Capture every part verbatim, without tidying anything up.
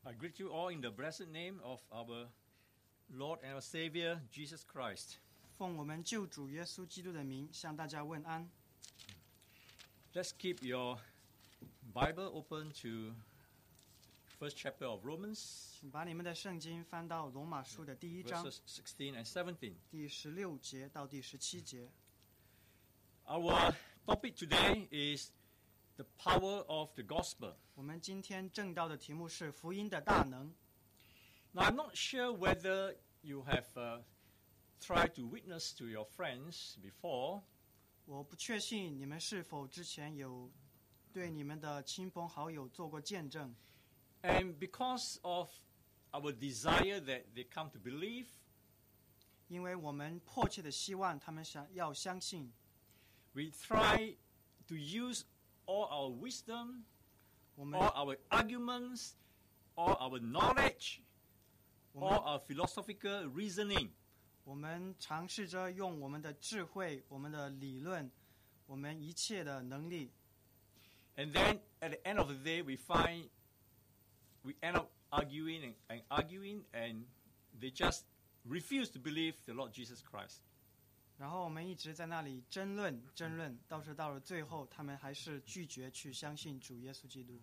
I greet you all in the blessed name of our Lord and our Savior, Jesus Christ. 奉我们救主耶稣基督的名，向大家问安。 Let's keep your Bible open to first chapter of Romans, 请把你们的圣经翻到罗马书的第一章 verses sixteen and seventeen. 第十六节到第十七节。 Our topic today is the power of the gospel. 我们今天正道的题目是福音的大能。 Now, I'm not sure whether you have uh, tried to witness to your friends before. 我不确信你们是否之前有对你们的亲朋好友做过见证。 And because of our desire that they come to believe, 因为我们迫切的希望他们想要相信， we try to use all our wisdom, 我们 all our arguments, all our knowledge, 我 all 们 our philosophical reasoning, 我们尝试着用我们的智慧、我们的理论、我们一切的能力， and then at the end of the day, we find we end up arguing and, and arguing, and they just refuse to believe the Lord Jesus Christ. 然后我们一直在那里争论、争论，倒是到了最后，他们还是拒绝去相信主耶稣基督。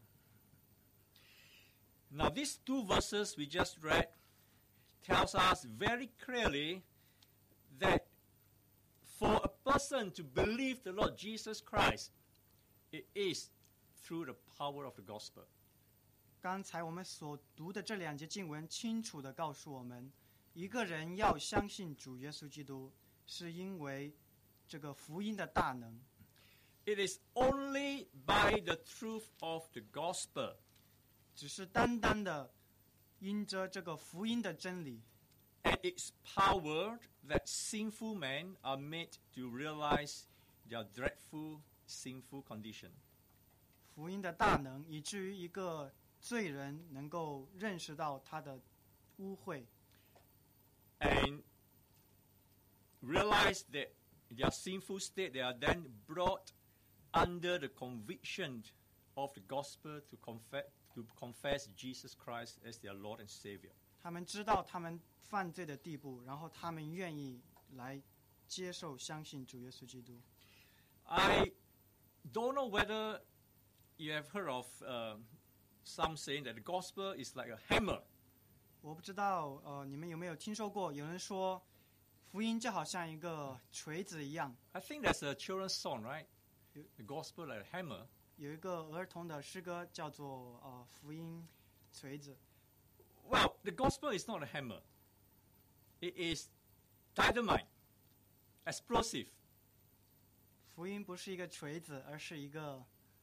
Now, these two verses we just read tells us very clearly that for a person to believe the Lord Jesus Christ, it is through the power of the gospel. 刚才我们所读的这两节经文，清楚地告诉我们，一个人要相信主耶稣基督，是因为这个福音的大能。 It is only by the truth of the gospel 只是单单的因着这个福音的真理， and its power that sinful men are made to realize their dreadful sinful condition. 福音的大能，以至于一个罪人能够认识到他的污秽， And realize that their sinful state, they are then brought under the conviction of the gospel to confess, to confess Jesus Christ as their Lord and Savior. 他们知道他们犯罪的地步，然后他们愿意来接受、相信主耶稣基督。 I don't know whether you have heard of uh, some saying that the gospel is like a hammer. 我不知道，呃，你们有没有听说过有人说，福音就好像一个锤子一样。 I think that's a children's song, right? The gospel like a hammer. 有一个儿童的诗歌叫做呃福音锤子。 Well, the gospel is not a hammer. It is dynamite, explosive. 福音不是一个锤子，而是一个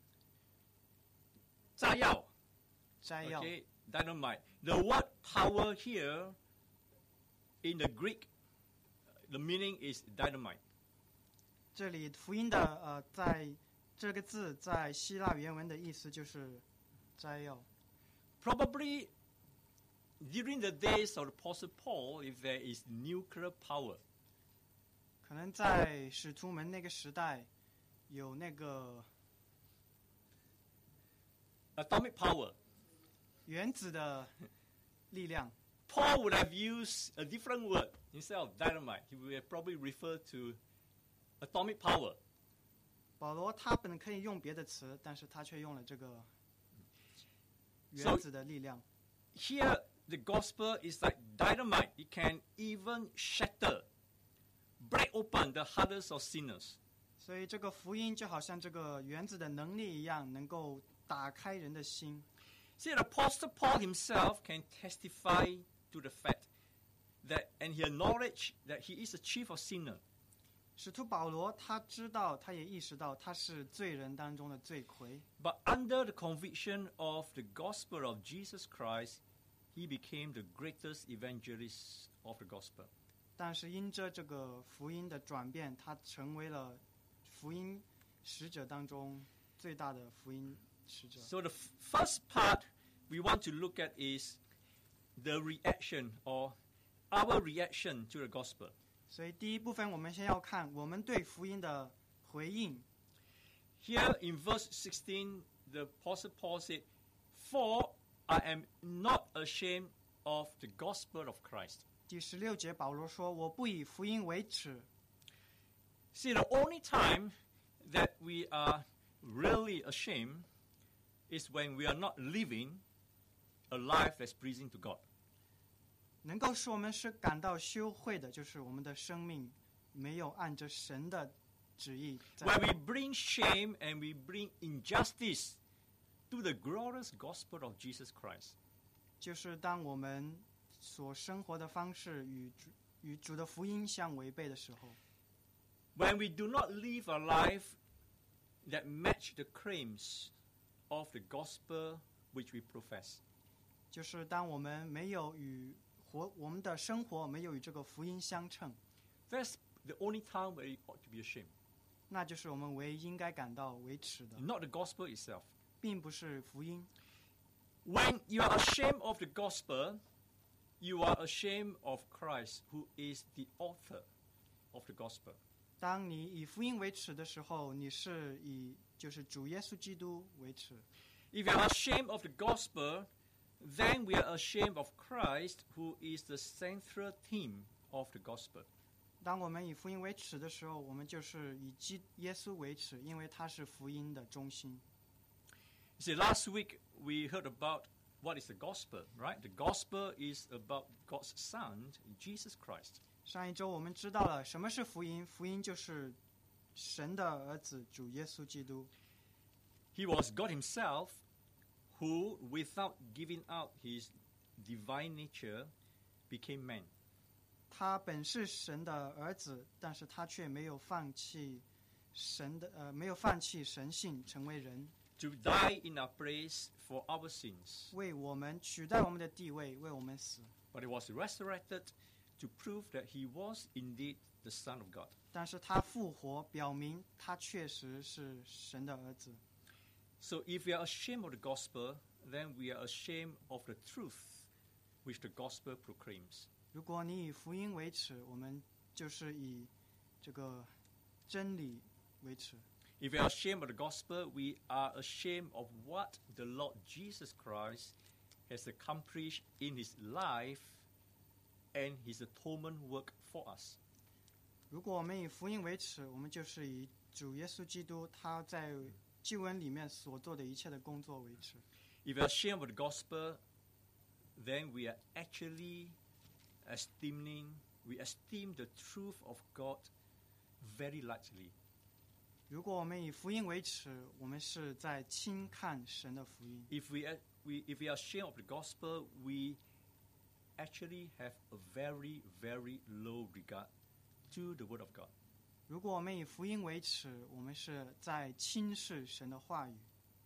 炸药。 摘要。 Okay, dynamite. The word power here in the Greek, the meaning is dynamite. 这里福音的呃，在这个字在希腊原文的意思就是摘要。 Probably during the days of the Apostle Paul, if there is nuclear power, 可能在使徒们那个时代，有那个 atomic power, 原子的力量。 Paul would have used a different word instead of dynamite. He would have probably referred to atomic power. 保罗他本可以用别的词，但是他却用了这个原子的力量。 Here, the gospel is like dynamite. It can even shatter, break open the hearts of sinners. 所以这个福音就好像这个原子的能力一样，能够打开人的心。 See, the Apostle Paul himself can testify to the fact that, and he acknowledged that he is the chief of sinners. 使徒保罗他知道，他也意识到他是罪人当中的罪魁。 But under the conviction of the gospel of Jesus Christ, he became the greatest evangelist of the gospel. 但是因着这个福音的转变，他成为了福音使者当中最大的福音使者。 So the f- first part we want to look at is the reaction or our reaction to the gospel. 所以第一部分我们先要看我们对福音的回应。 Here in verse sixteen, the Apostle Paul said, "For I am not ashamed of the gospel of Christ. 第十六节，保罗说：“我不以福音为耻。” See, the only time that we are really ashamed is when we are not living a life that's pleasing to God. 能够使我们是感到羞愧的，就是我们的生命没有按着神的旨意在。 When we bring shame and we bring injustice to the glorious gospel of Jesus Christ. 就是当我们所生活的方式与主与主的福音相违背的时候。 When we do not live a life that match the claims of the gospel which we profess. 就是当我们没有与活我们的生活没有与这个福音相称， That's the only time where you ought to be ashamed. 那就是我们唯一应该感到为耻的， Not the gospel itself. 并不是福音。 When you are ashamed of the gospel, you are ashamed of Christ, who is the author of the gospel. 当你以福音为耻的时候，你是以就是主耶稣基督为耻。 If you are ashamed of the gospel, then we are ashamed of Christ, who is the central theme of the gospel. 当我们以福音为耻的时候，我们就是以基耶稣为耻，因为他是福音的中心。 You see, last week we heard about what is the gospel, right? The gospel is about God's Son, Jesus Christ. 上一周我们知道了什么是福音，福音就是神的儿子主耶稣基督。 He was God himself who, without giving up his divine nature, became man. 他本是神的儿子，但是他却没有放弃神的呃，没有放弃神性，成为人， To die in our place for our sins. 为我们取代我们的地位，为我们死。 But he was resurrected to prove that he was indeed the Son of God. 但是他复活，表明他确实是神的儿子。 So if we are ashamed of the gospel, then we are ashamed of the truth which the gospel proclaims. 如果你以福音为耻，我们就是以这个真理为耻。 If we are ashamed of the gospel, we are ashamed of what the Lord Jesus Christ has accomplished in his life and his atonement work for us. 如果我们以福音为耻，我们就是以主耶稣基督他在救恩里面所做的一切的工作为耻。 If we are ashamed of the gospel, then we are actually esteeming, we esteem the truth of God very lightly. 如果我们以福音为耻，我们是在轻看神的福音。 If we are, we, if we are ashamed of the gospel, we actually have a very, very low regard to the word of God. 如果我们以福音为耻，我们是在轻视神的话语。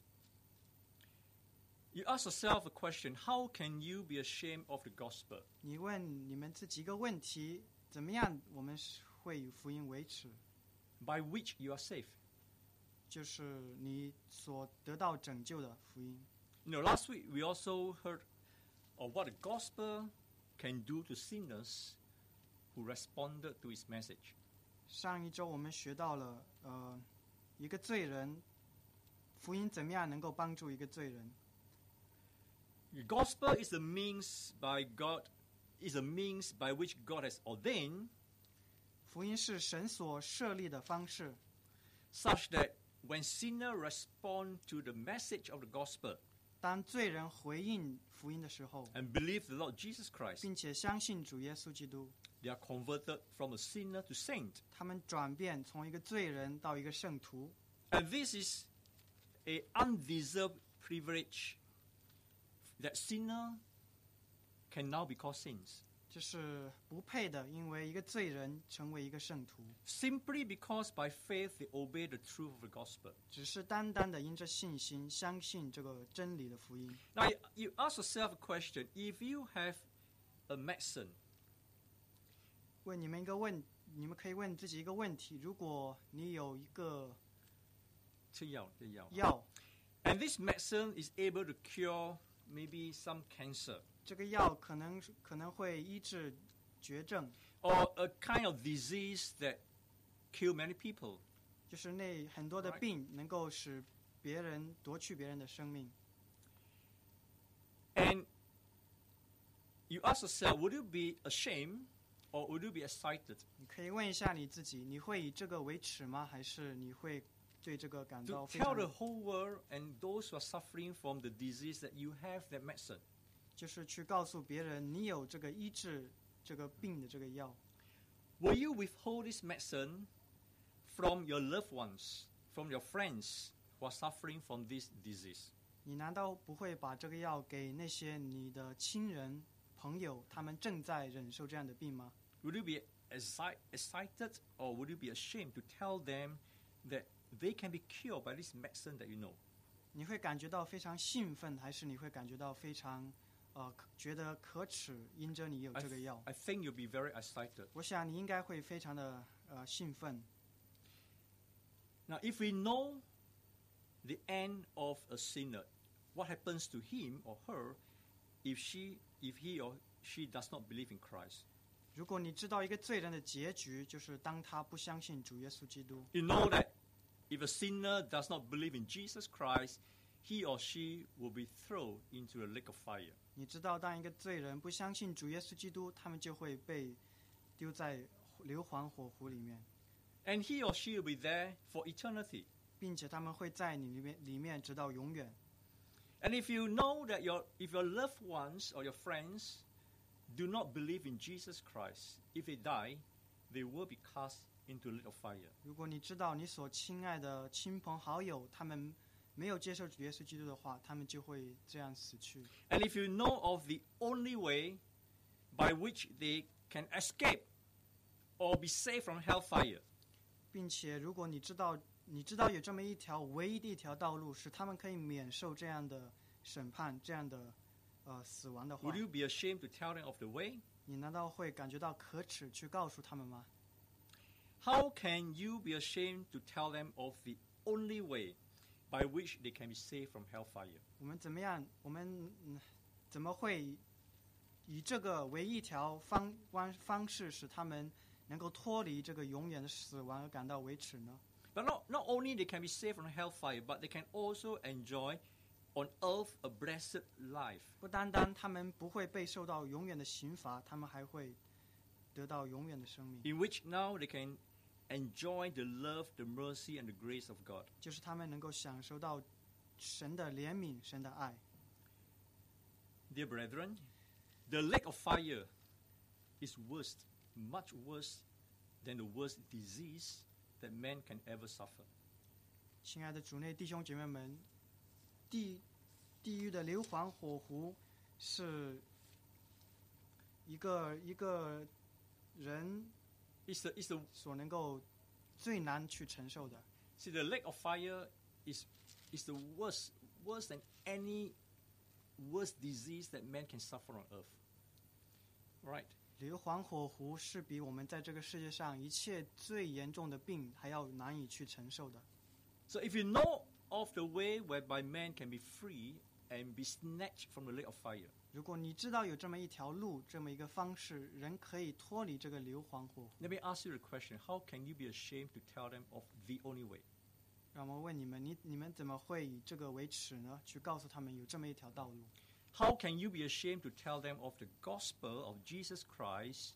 You ask yourself a question, how can you be ashamed of the gospel? 你问你们自己一个问题：怎么样我们会以福音为耻？ By which you are saved. 就是你所得到拯救的福音。 You know, last week we also heard of what the gospel can do to sinners who responded to its message. 上一周我们学到了，呃，一个罪人，福音怎么样能够帮助一个罪人？ The gospel is a means by God, is a means by which God has ordained, 福音是神所设立的方式， such that when sinners respond to the message of the gospel 当罪人回应福音的时候， and believe the Lord Jesus Christ, 并且相信主耶稣基督， they are converted from a sinner to saint. 他们转变从一个罪人到一个圣徒。 And this is an undeserved privilege that sinner can now be called saints. 这是不配的，因为一个罪人成为一个圣徒， Simply because by faith they obey the truth of the gospel. 只是单单的因着信心相信这个真理的福音。 Now, you- you ask yourself a question. If you have a medicine, 问你们一个问，你们可以问自己一个问题：如果你有一个吃药，这药。 药， and this medicine is able to cure maybe some cancer 这个药可能可能会医治绝症， or a kind of disease that kill many people. 就是那很多的病能够使别人夺去别人的生命。 And you ask yourself, would you be ashamed or would you be excited? 你可以问一下你自己，你会以这个为耻吗？还是你会对这个感 To 到非 tell 常 the whole world and those who are suffering from the disease that you have that medicine. 就是去告诉别人你有这个医治这个病的这个药？ Will you withhold this medicine from your loved ones, from your friends who are suffering from this disease? 你难道不会把这个药给那些你的亲人、朋友，他们正在忍受这样的病吗？ Would you be exci- excited or would you be ashamed to tell them that they can be cured by this medicine that you know? 你会感觉到非常兴奋，还是你会感觉到非常呃觉得可耻，因着你有 I, 这个药？ I think you'll be very excited. 我想你应该会非常的呃兴奋。 Now, if we know the end of a sinner, what happens to him or her if she, if he or she does not believe in Christ? 如果你知道一个罪人的结局，就是当他不相信主耶稣基督， You know that if a sinner does not believe in Jesus Christ, he or she will be thrown into a lake of fire. 你知道当一个罪人不相信主耶稣基督，他们就会被丢在硫磺火湖里面， And he or she will be there for eternity. 并且他们会在你里面里面直到永远。 And if you know that your, if your loved ones or your friends do not believe in Jesus Christ, if they die, they will be cast into a lake of fire. 如果你知道你所亲爱的亲朋好友他们没有接受主耶稣基督的话，他们就会这样死去。 And if you know of the only way by which they can escape or be saved from hellfire, 并且如果你知道你知道有这么一条唯一的一条道路，使他们可以免受这样的审判、这样的呃死亡的话 would，you be ashamed to tell them of the way? 你难道会感觉到可耻去告诉他们吗？ How can you be ashamed to tell them of the only way by which they can be saved from hellfire? 我们怎么样？我们、嗯、怎么会以这个为一条方方方式，使他们能够脱离这个永远的死亡而感到为耻呢？ But not, not only they can be saved from hellfire, but they can also enjoy on earth a blessed life. 不单单他们不会被受到永远的刑罚，他们还会得到永远的生命， In which now they can enjoy the love, the mercy, and the grace of God. 就是他们能够享受到神的怜悯、神的爱。 Dear brethren, the lake of fire is worse, much worse than the worst disease that man can ever suffer. 亲爱的主内弟兄姐妹们，地地狱的硫磺火湖是一个一个人 It's the, it's the, 所能够最难去承受的。 see, the lake of fire is, is the worst, worse than any worst disease that man can suffer on earth. Right? 硫磺火湖是比我们在这个世界上一切最严重的病还要难以去承受的。 So if you know of the way whereby man can be free and be snatched from the lake of fire, 如果你知道有这么一条路，这么一个方式，人可以脱离这个硫磺火湖， let me ask you the question, how can you be ashamed to tell them of the only way? 让我问你们，你你们怎么会以这个为耻呢？去告诉他们有这么一条道路？ How can you be ashamed to tell them of the gospel of Jesus Christ,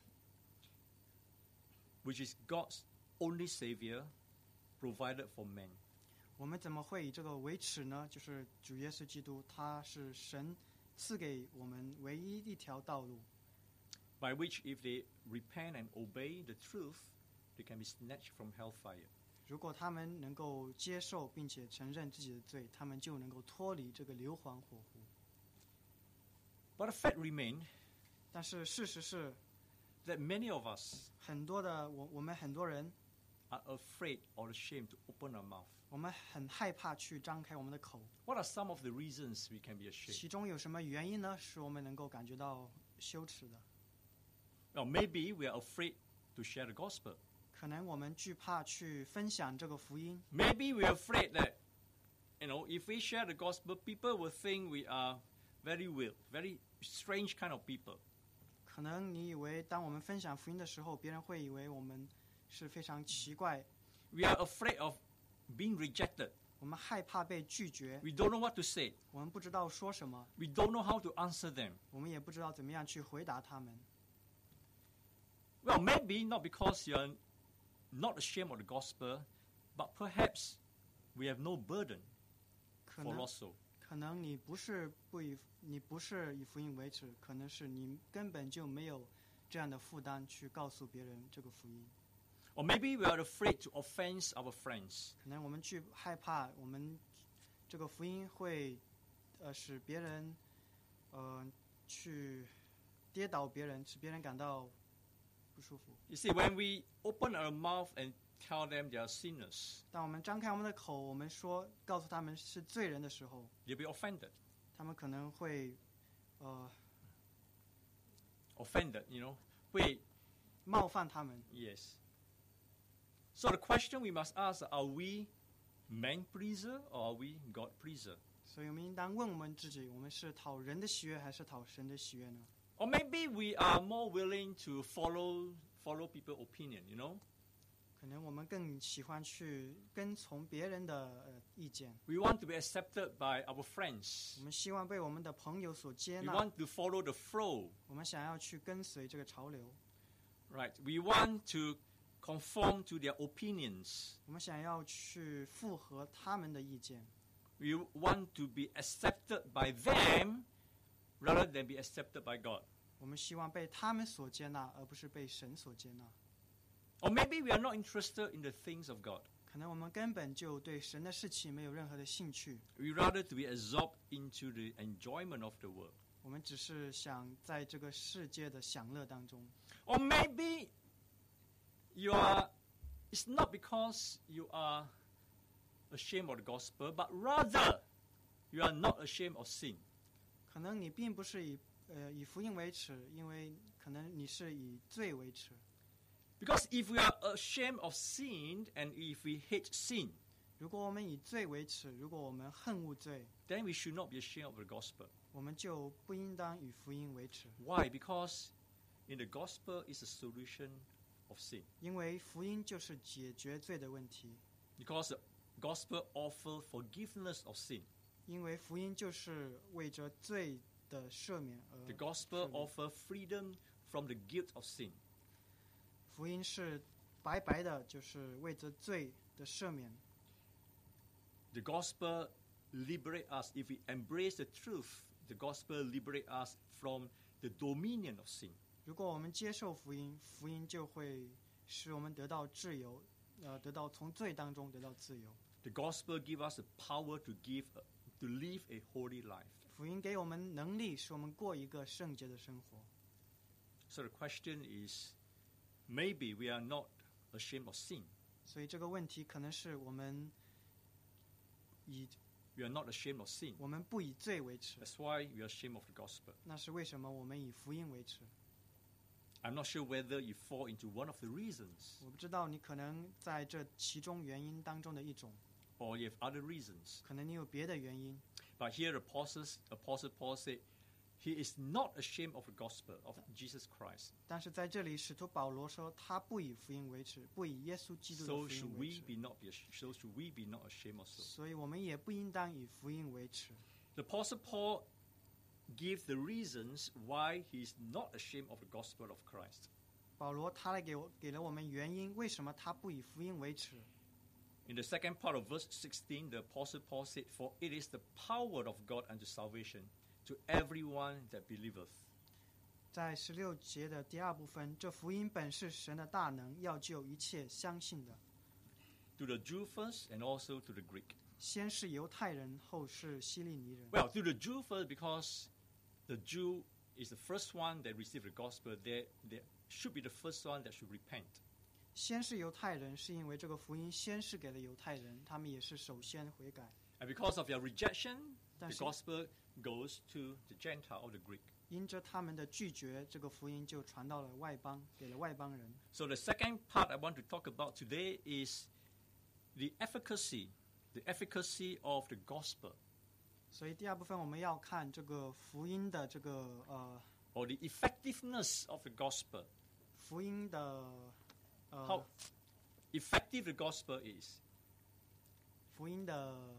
which is God's only Savior, provided for men? 我们怎么会以这个为耻呢？就是主耶稣基督，他是神赐给我们唯一一条道路， By which, if they repent and obey the truth, they can be snatched from hellfire. 如果他们能够接受并且承认自己的罪，他们就能够脱离这个硫磺火湖。 But the fact remains 但是事实是， that many of us 很多的我我们很多人， are afraid or ashamed to open our mouth. 我们很害怕去张开我们的口。 What are some of the reasons we can be ashamed? 其中有什么原因呢？使我们能够感觉到羞耻的？ Well, maybe we are afraid to share the gospel. 可能我们惧怕去分享这个福音， Maybe we are afraid that, you know, if we share the gospel, people will think we are very weird, very strange kind of people. 可能你以为当我们分享福音的时候，别人会以为我们是非常奇怪。 We are afraid of being rejected. 我们害怕被拒绝， We don't know what to say. 我们不知道说什么， We don't know how to answer them. 我们也不知道怎么样去回答他们。 Well, maybe not because you're not ashamed of the gospel, but perhaps we have no burden 可 for 能 lost soul. 可能你不是不以你不是以福音为耻，可能是你根本就没有这样的负担去告诉别人这个福音。 Or maybe we are afraid to offend our friends. 可能我们去害怕我们这个福音会呃使别人呃去跌倒别人，使别人感到不舒服。 You see, when we open our mouth and tell them they are sinners, 当我们张开我们的口，我们说告诉他们是罪人的时候， they'll be offended. 他们可能会呃 Offended, you know. Wait, 冒犯他们。 yes. So the question we must ask, are we man pleaser or are we God pleaser? 所以我们应当问我们自己：我们是讨人的喜悦，还是讨神的喜悦呢？ Or maybe we are more willing to follow follow people's opinion, you know. 可能我们更喜欢去跟从别人的呃意见， We want to be accepted by our friends. 我们希望被我们的朋友所接 We 纳， want to follow the flow, 我们想要去跟随这个潮流， right? We want to conform to their opinions. 我们想要去附和他们的意见， We want to be accepted by them rather than be accepted by God. 我们希望被他们所接纳，而不是被神所接纳。 Or maybe we are not interested in the things of God. 可能我们根本就对神的事情没有任何的兴趣， We rather to be absorbed into the enjoyment of the world. 我们只是想在这个世界的享乐当中。 Or maybe you are, it's not because you are ashamed of the gospel, but rather you are not ashamed of sin. 可能你并不是以呃以福音为耻，因为可能你是以罪为耻。 Because if we are ashamed of sin and if we hate sin, 如果我们以罪为耻，如果我们恨恶罪， then we should not be ashamed of the gospel. 我们就不应当以福音为耻， Why? Because in the gospel is a solution of sin. 因为福音就是解决罪的问题， Because the gospel offers forgiveness of sin. 因为福音就是为着罪的赦免而 The gospel 赦免 offers freedom from the guilt of sin. 福音是白白的，就是为着罪的赦免。 The gospel liberates us. If we embrace the truth, the gospel liberates us from the dominion of sin. 如果我们接受福音，福音就会使我们得到自由，呃，得到从罪当中得到自由。 The gospel gives us the power to give, to live a holy life. 福音给我们能力，使我们过一个圣洁的生活。 So the question is, maybe we are not ashamed of sin. 所以这个问题可能是我们以 We are not ashamed of sin. 我们不以罪为耻， That's why we are ashamed of the gospel. 那是为什么我们以福音为耻？ I'm not sure whether you fall into one of the reasons 我不知道你可能在这其中原因当中的一种， or you have other reasons. 可能你有别的原因。 But here the apostles, Apostle Paul said, he is not ashamed of the gospel of Jesus Christ. 但是在这里，使徒保罗说他不以福音为耻，不以耶稣基督的 So 福 should 音为 we 耻。 be not be ashamed, so should we be not ashamed also. 所以我们也不应当以福音为耻。 The Apostle Paul gives the reasons why he is not ashamed of the gospel of Christ. 保罗他来给我给了我们原因，为什么他不以福音为耻？ In the second part of verse sixteen, the Apostle Paul said, For it is the power of God unto salvation to everyone that believeth. 在十六节的第二部分，这福音本是神的大能，要救一切相信的， To the Jew first and also to the Greek. 先是犹太人，后是希利尼人。 Well, to the Jew first, because the Jew is the first one that received the gospel. They, they should be the first one that should repent. 先是犹太人，是因为这个福音先是给了犹太人，他们也是首先悔改。 And because of their rejection, the 但是 gospel goes to the Gentile or the Greek. 因着他们的拒绝，这个福音就传到了外邦，给了外邦人。 So the second part I want to talk about today is the efficacy, the efficacy of the gospel, 所以第二部分我们要看这个福音的这个呃 or the effectiveness of the gospel. 福音的 How 呃 effective the gospel is. 福音的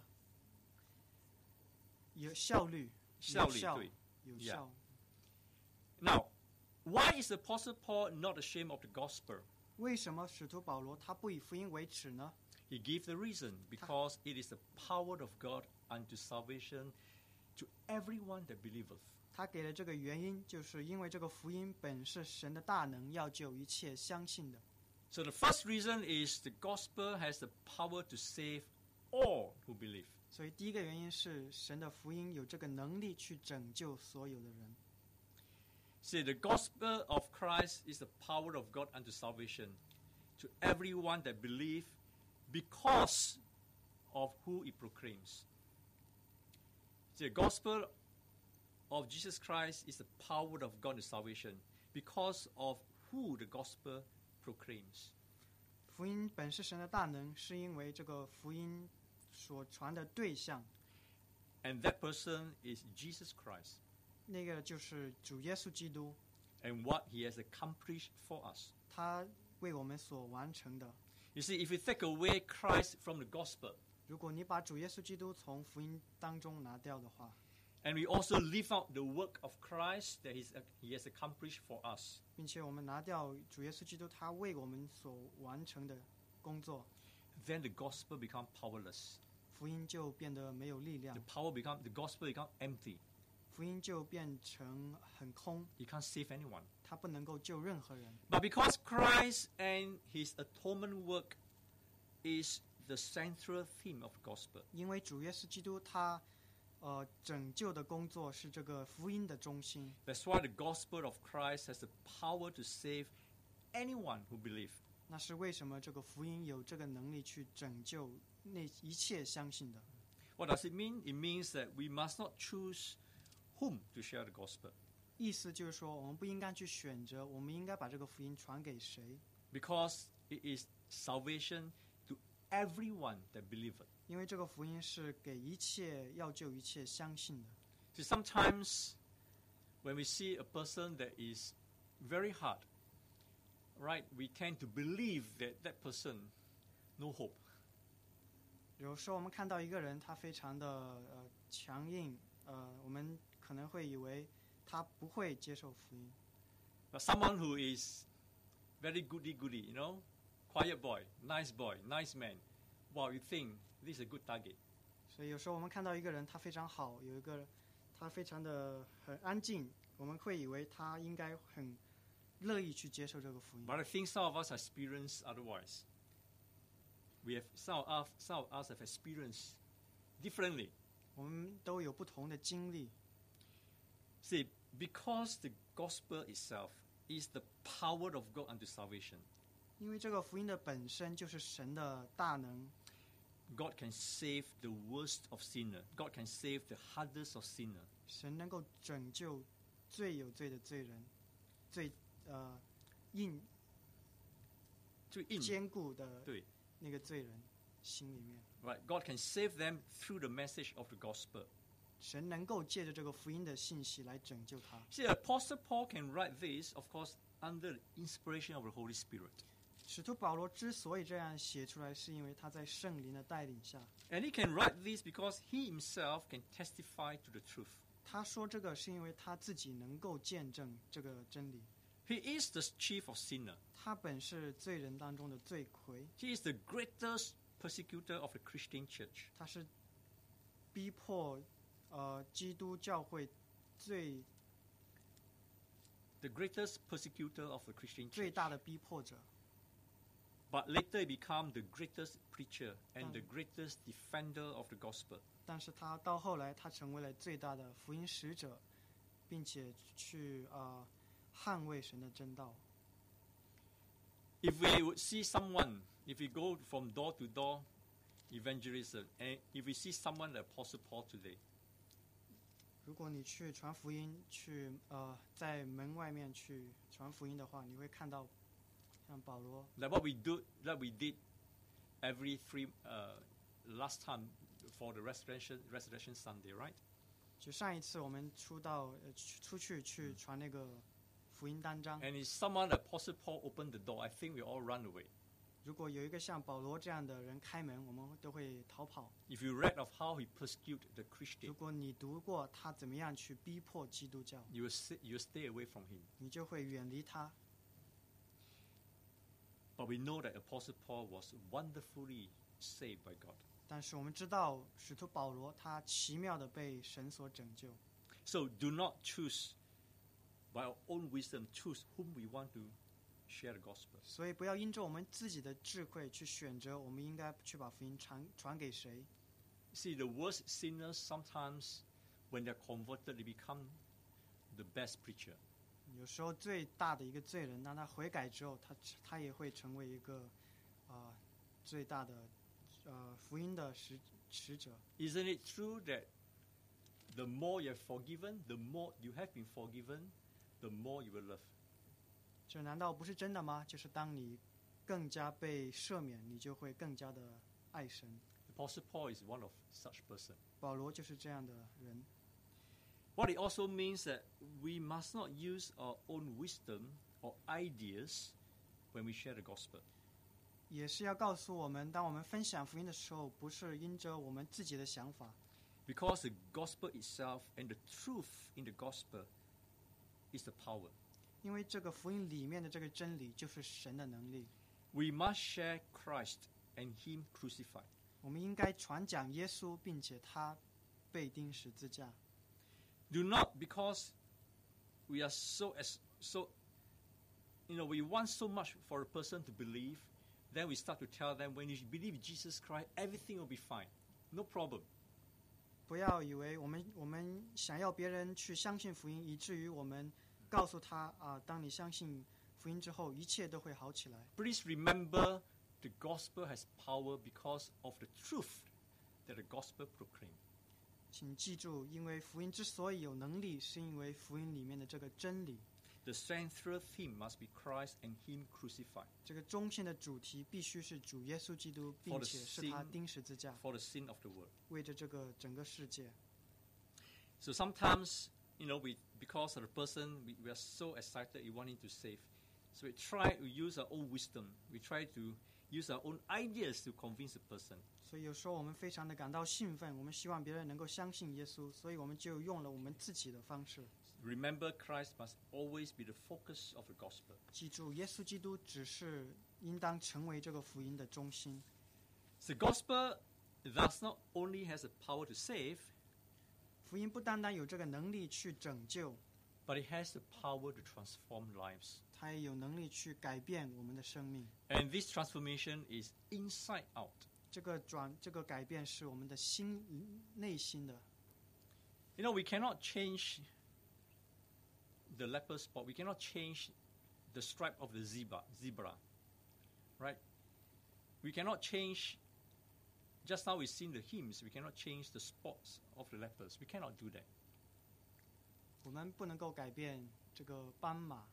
有效率， 效率， 有效， 对。 有 Yeah. 效。 Now, why is the Apostle Paul not ashamed of the gospel? 为什么使徒保罗他不以福音为耻呢？ He gives the reason, because it is the power of God unto salvation to everyone that believeth. 他给了这个原因，就是因为这个福音本是神的大能，要救一切相信的。 So the first reason is the gospel has the power to save all who believe. 所以第一个原因是神的福音有这个能力去拯救所有的人。 See, the gospel of Christ is the power of God unto salvation to everyone that believe because of who it proclaims. See, the gospel of Jesus Christ is the power of God to salvation because of who the gospel proclaims. 福音本是神的大能，是因为这个福音所传的对象， And that person is Jesus Christ 那个就是主耶稣基督， and what he has accomplished for us. 他为我们所完成的。 You see, if you take away Christ from the gospel, 如果你把主耶稣基督从福音当中拿掉的话， and we also leave out the work of Christ that he's, he has accomplished for us, 并且我们拿掉主耶稣基督他为我们所完成的工作， then the gospel becomes powerless. 福音就变得没有力量 The，power become the gospel become empty. 福音就变成很空， He can't save anyone. 它不能够救任何人。 But because Christ and his atonement work is the central theme of the gospel, 因为主耶稣基督他呃拯救的工作是这个福音的中心， that's why the gospel of Christ has the power to save anyone who believes. 那是为什么这个福音有这个能力去拯救那一切相信的。 What does it mean? It means that we must not choose whom to share the gospel, 意思就是说，我们不应该去选择，我们应该把这个福音传给谁， because it is salvation to everyone that believeth. 因为这个福音是给一切要救一切相信的。 See, sometimes when we see a person that is very hard, right, we tend to believe that that person no hope. 有时候我们看到一个人，他非常的呃强硬，呃，我们可能会以为他不会接受福音。 But someone who is very goody-goody, you know, quiet boy, nice boy, nice man, wow, you think this is a good target. 所以有时候我们看到一个人，他非常好，有一个他非常的很安静，我们会以为他应该很乐意去接受这个福音。 But I think some of us experience otherwise. We have some of us, some of us have experienced differently. 我们都有不同的经历， See, because the gospel itself is the power of God unto salvation, 因为这个福音的本身就是神的大能， God can save the worst of sinner. God can save the hardest of sinner. 神能够拯救最有罪的罪人，最呃硬最硬， 坚固的对， 那个罪人心里面， right? God can save them through the message of the gospel. 神能够借着这个福音的信息来拯救他。 See, Apostle Paul can write this, of course, under the inspiration of the Holy Spirit. 使徒保罗之所以这样写出来，是因为他在圣灵的带领下。 And he can write this because he himself can testify to the truth. 他说这个是因为他自己能够见证这个真理。 He is the chief of sinner. 他本是罪人当中的罪魁， He is the greatest persecutor of the Christian church. 他是逼迫呃基督教会最 The greatest persecutor of the Christian 最 church. 大的逼迫者。 But later he became the greatest preacher and Mm. the greatest defender of the gospel. 但是他到后来，他成为了最大的福音使者，并且去呃捍卫神的真道。 If we would see someone, if we go from door to door evangelism, and if we see someone like Apostle Paul today, 如果你去传福音，去呃在门外面去传福音的话，你会看到像保罗， like what we do, like we did every three uh, last time for the resurrection resurrection Sunday, right? 就上一次我们出到呃去出去去传那个福音单章， And if someone like Apostle Paul opened the door, I think we all run away. 如果有一个像保罗这样的人开门，我们都会逃跑。 If you read of how he persecuted the 如 Christian, 果你读过他怎么样去逼迫基督教， you will, sit, you will stay away from him. 你就会远离他。 But we know that Apostle Paul was wonderfully saved by God. 但是我们知道，使徒保罗他奇妙的被神所拯救。 So do not choose by our own wisdom, choose whom we want to share the gospel. 所以不要因着我们自己的智慧去选择，我们应该去把福音传传给谁。 See, the worst sinners sometimes, when they're converted, they become the best preacher. 有时候最大的一个罪人，当他悔改之后，他他也会成为一个啊、呃、最大的呃福音的使使者。 Isn't it true that the more you have forgiven, the more you have been forgiven, the more you will love? 这难道不是真的吗？就是当你更加被赦免，你就会更加的爱神。 Apostle Paul is one of such person. 保罗就是这样的人。 What it also means that we must not use our own wisdom or ideas when we share the gospel. 也是要告诉我们，当我们分享福音的时候，不是因着我们自己的想法， Because the gospel itself and the truth in the gospel is the power. 因为这个福音里面的这个真理就是神的能力。 We must share Christ and Him crucified. 我们应该传讲耶稣，并且他被钉十字架。 Do not because we are so as so you know we want so much for a person to believe, then we start to tell them when you believe in Jesus Christ, everything will be fine. No problem. 不要以为我们我们想要别人去相信福音，以至于我们告诉他啊，当你相信福音之后，一切都会好起来。 Please remember the gospel has power because of the truth that the gospel proclaims. 请记住，因为福音之所以有能力，是因为福音里面的这个真理。 The central theme must be Christ and Him crucified 这个中心的主题必须是主耶稣基督，并且是他钉十字架， for the sin of the world. 为着这个整个世界。 So sometimes, you know, we because of the person, we, we are so excited, we want him to save. So we try to use our own wisdom. We try to use our own ideas to convince the person. 所以有时候我们非常的感到兴奋，我们希望别人能够相信耶稣，所以我们就用了我们自己的方式。 Remember, Christ must always be the focus of the gospel. 记住，耶稣基督只是应当成为这个福音的中心。 The gospel thus not only has the power to save, 福音不单单有这个能力去拯救， but it has the power to transform lives. 它也有能力去改变我们的生命。 And this transformation is inside out. 这个转，这个改变是我们的心内心的。 You know, we cannot change the leper spot. We cannot change the stripe of the zebra, zebra, right? We cannot change. Just now we've seen the hymns. We cannot change the spots of the lepers. We cannot do that. 我们不能够改变这个斑马。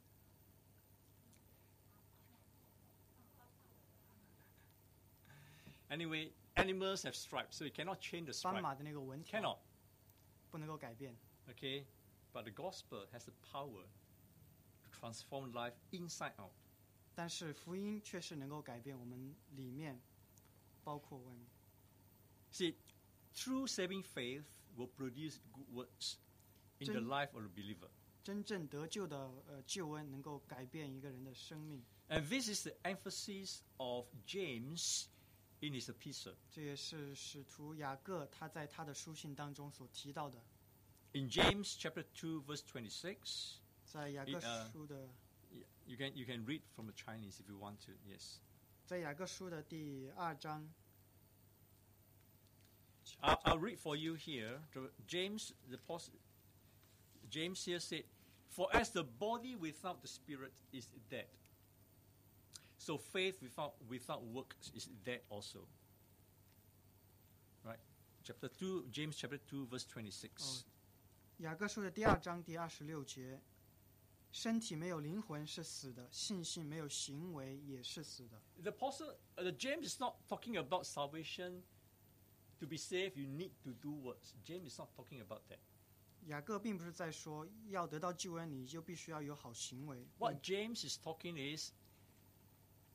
Anyway, animals have stripes, so you cannot change the 斑 stripe. 马的那个纹条 Cannot. 不能够改变， Okay, but the gospel has the power to transform life inside out. 但是福音却是能够改变我们里面，包括外面。 See, true saving faith will produce good works in the 真- life of the believer. 真正得救的呃救恩能够改变一个人的生命， And this is the emphasis of James in his epistle. 这也是使徒雅各他在他的书信当中所提到的。 In James chapter two, verse twenty-six, 在雅各 It, uh, 书的 y- you can, you can read from the Chinese if you want to, yes. 在雅各书的第二章， I'll, I'll read for you here. The- James, the apostle, James here said, "For as the body without the spirit is dead, so faith without without works is dead also." Right? Chapter two, James chapter two, verse twenty-six. 雅各书的第二章第二十六节，身体没有灵魂是死的，信心没有行为也是死的。 The apostle, uh, the James is not talking about salvation. To be saved, you need to do works. James is not talking about that. 雅各并不是在说要得到救恩，你就必须要有好行为。 What James is talking is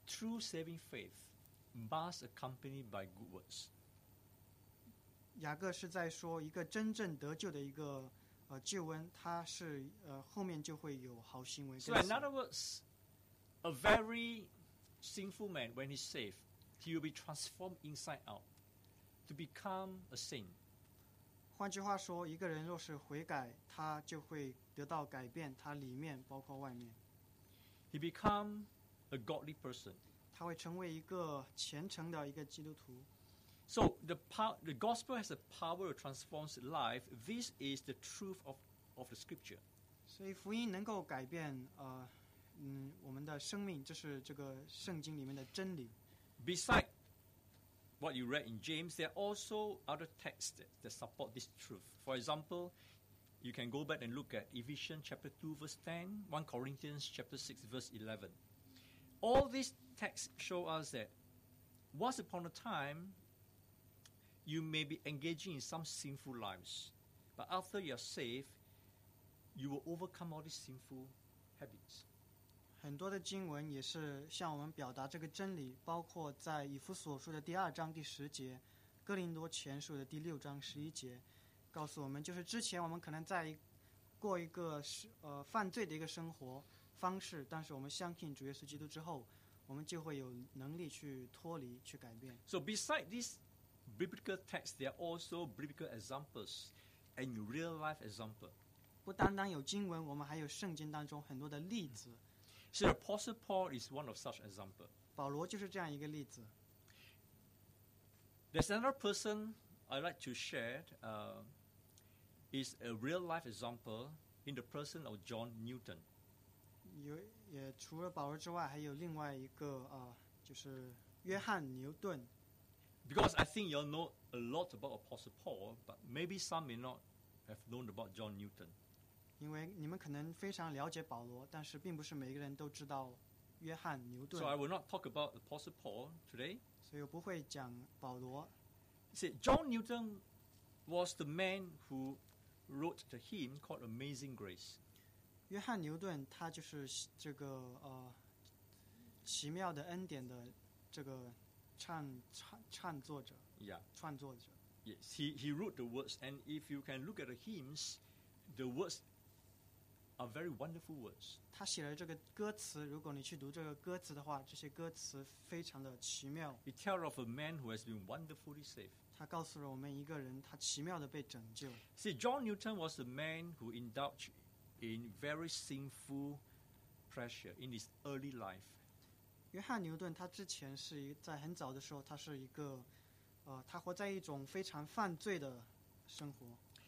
true saving faith must accompanied by good works. 雅各是在说一个真正得救的一个呃救恩，它是呃后面就会有好行为 So 跟 in 随。 other words, a very sinful man, when he's saved, he will be transformed inside out to become a saint. 换句话说，一个人若是悔改，他就会得到改变，他里面包括外面， He become a godly person. 他会成为一个虔诚的一个基督徒。 So the pow- the gospel has the power to transform life. This is the truth of, of the scripture. 所以福音能够改变呃嗯我们的生命，这是这个圣经里面的真理。 Beside what you read in James, there are also other texts that, that support this truth. For example, you can go back and look at Ephesians chapter two, verse ten, First Corinthians chapter six, verse eleven. All these texts show us that once upon a time, you may be engaging in some sinful lives. But after you are saved, you will overcome all these sinful habits. 很多的经文也是向我们表达这个真理，包括在以弗所书的第二章第十节，哥林多前书的第六章十一节，告诉我们，就是之前我们可能在过一个呃犯罪的一个生活方式，但是我们相信主耶稣基督之后，我们就会有能力去脱离、去改变。 So beside these biblical texts, there are also biblical examples and real life example. 不单单有经文，我们还有圣经当中很多的例子。 So the Apostle Paul is one of such example. 保罗就是这样一个例子。 There's another person I'd like to share. Uh, is a real life example in the person of John Newton. 有也除了保罗之外，还有另外一个啊、呃，就是约翰牛顿。 Because I think you all know a lot about Apostle Paul, but maybe some may not have known about John Newton. 因为你们可能非常了解保罗，但是并不是每个人都知道约翰牛顿。 So I will not talk about Apostle Paul today. 所以我不会讲保罗。 See, John Newton was the man who wrote the hymn called Amazing Grace. 约翰牛顿他就是这个呃奇妙的恩典的这个唱唱唱作者， Yeah. 创作者。 Yes, he, he wrote the words, and if you can look at the hymns, the words are very wonderful words. 他写了这个歌词，如果你去读这个歌词的话，这些歌词非常的奇妙。 It tells of a man who has been wonderfully saved. 他告诉了我们一个人，他奇妙的被拯救。 See, John Newton was a man who indulged in very sinful pleasure in his early life. 约翰牛顿他之前是一在很早的时候，他是一个，呃，他活在一种非常犯罪的生活。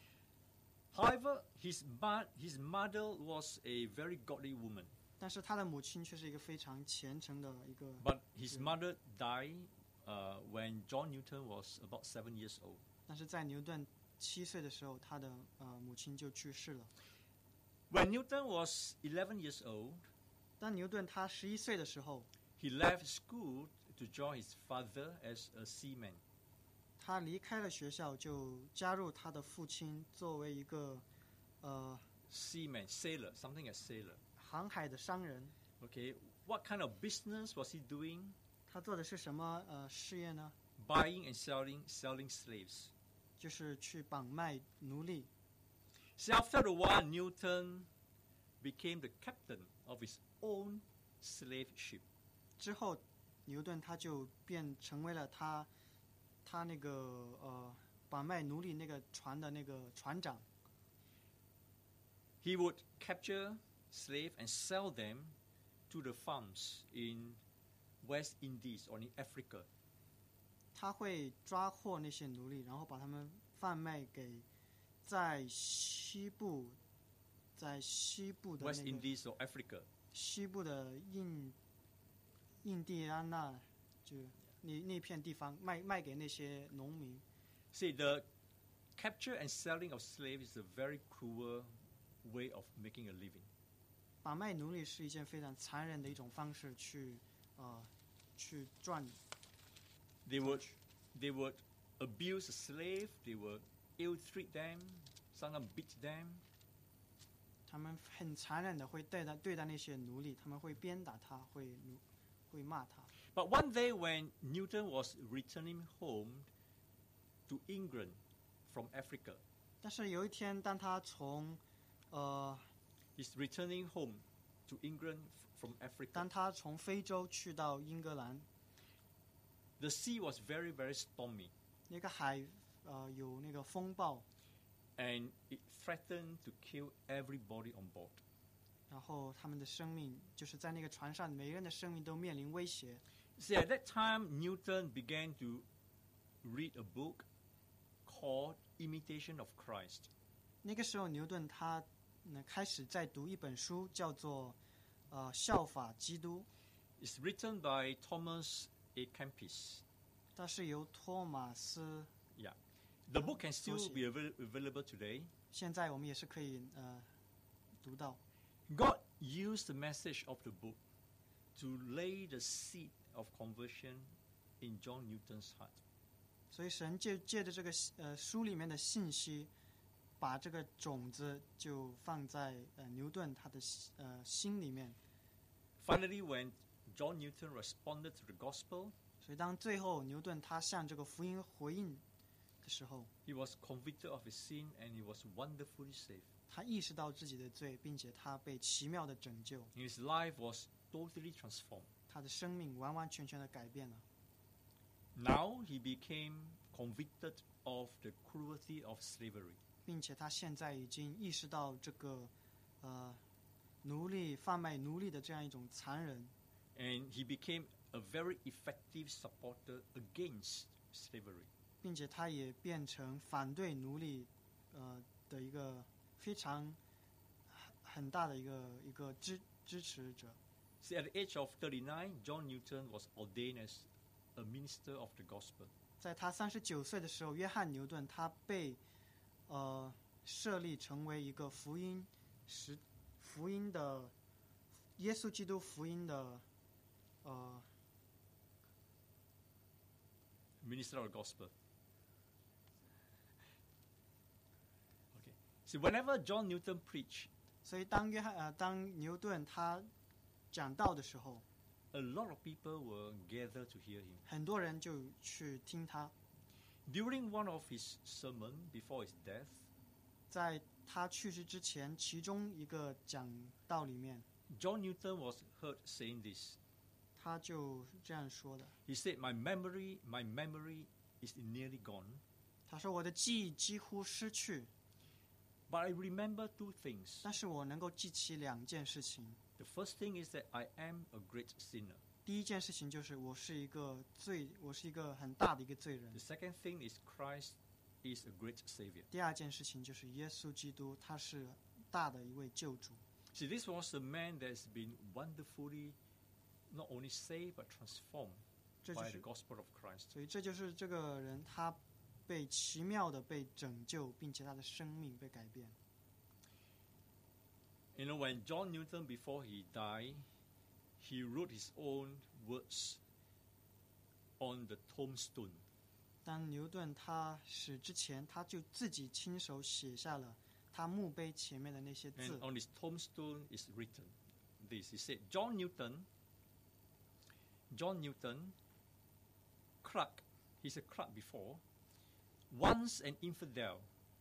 However, his, ma- his mother was a very godly woman. 但是他的母亲却是一个非常虔诚的一个。 But his mother died uh, when John Newton was about seven years old. 但是在牛顿七岁的时候，他的呃母亲就去世了。 When Newton was eleven years old, 当牛顿他十一岁的时候， he left school to join his father as a seaman. 他离开了学校，就加入他的父亲，作为一个呃 Seaman, sailor, something as sailor. 航海的商人。 Okay, what kind of business was he doing? 他做的是什么呃事业呢？ Buying and selling, selling slaves. 就是去绑卖奴隶。 See, after a while, Newton became the captain of his own slave ship. 之后，牛顿他就变成为了他他那个呃绑卖奴隶那个船的那个船长。 He would capture slaves and sell them to the farms in West Indies or in Africa. 他会抓获那些奴隶，然后把他们贩卖给在西部，在西部的 West 那个 Indies or Africa. 西部的印印第安纳，就那那片地方卖卖给那些农民。 See, the capture and selling of slaves is a very cruel way of making a living. 绑卖奴隶是一件非常残忍的一种方式去，呃，去赚。 They would, they would abuse the slave. They would ill-treat them. Sometimes beat them. 他们很残忍的会对待对待那些奴隶，他们会鞭打他，会会骂他。 But one day when Newton was returning home to England from Africa, 但是有一天，当他从呃 he's returning home to England from Africa. 当他从非洲去到英格兰， The sea was very, very stormy, 那个海呃有那个风暴， and it threatened to kill everybody on board. 然后他们的生命就是在那个船上，每个人的生命都面临威胁。 See, at that time, Newton began to read a book called Imitation of Christ. 那个时候，牛顿他呢开始在读一本书，叫做呃效法基督， It's written by Thomas A. Kempis. 它是由托马斯。 Yeah. The book can still be avail- available today. 现在我们也是可以呃读到。 God used the message of the book to lay the seed of conversion in John Newton's heart. 所以神借借着这个呃书里面的信息，把这个种子就放在呃牛顿他的呃心里面。 Finally, when John Newton responded to the gospel, 所以当最后牛顿他向这个福音回应的时候， he was convicted of his sin and he was wonderfully saved. 他意识到自己的罪，并且他被奇妙的拯救， And his life was totally transformed. 他的生命完完全全的改变了。 Now he became convicted of the cruelty of slavery. 并且他现在已经意识到这个呃奴隶贩卖奴隶的这样一种残忍， And he became a very effective supporter against slavery. 并且他也变成反对奴隶呃的一个非常很大的一个一个支支持者。 See, at the age of thirty-nine, John Newton was ordained as a minister of the gospel. 在他三十九岁的时候，约翰牛顿他被呃设立成为一个福音实福音的耶稣基督福音的呃 Minister of the gospel. Okay. See, whenever John Newton preached, 所以当约翰呃当牛顿他讲道的时候， a lot of people were gathered to hear him. 很多人就去听他。 During one of his sermons before his death, 在他去世之前，其中一个讲道里面， John Newton was heard saying this. 他就这样说的。 He said, "My memory, my memory is nearly gone, 他说：“我的记忆几乎失去， but I remember two things. 但是我能够记起两件事情。 The first thing is that I am a great sinner. 第一件事情就是我是一个罪，我是一个很大的一个罪人 The。second thing is Christ is a great Savior." 第二件事情就是耶稣基督，他是大的一位救主。 See, this was a man that has been wonderfully not only saved but transformed 这就 by the 是， gospel of Christ. 所以这就是这个人他被奇妙的被拯救，并且他的生命被改变。 You know, when John Newton, before he died, he wrote his own words on the tombstone. 当牛顿他死之前，他就自己亲手写下了他墓碑前面的那些 And 字。 on his tombstone is written this. He said, John Newton, John Newton, clerk, he's a clerk before, once an infidel,